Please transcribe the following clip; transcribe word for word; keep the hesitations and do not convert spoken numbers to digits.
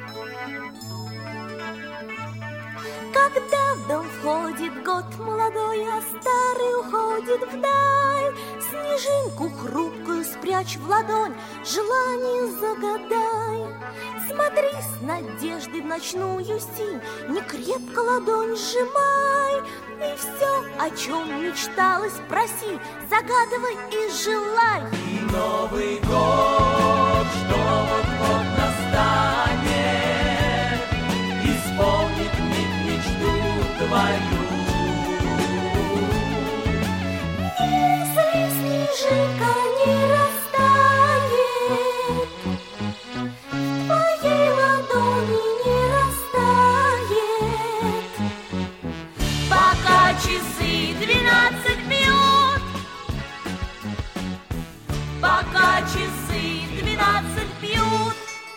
Когда в дом входит год молодой, а старый уходит вдаль, снежинку хрупкую спрячь в ладонь, желание загадай. Смотри с надеждой в ночную синь, не крепко ладонь сжимай, и все, о чем мечталось, проси, загадывай и желай. И Новый год, чтоб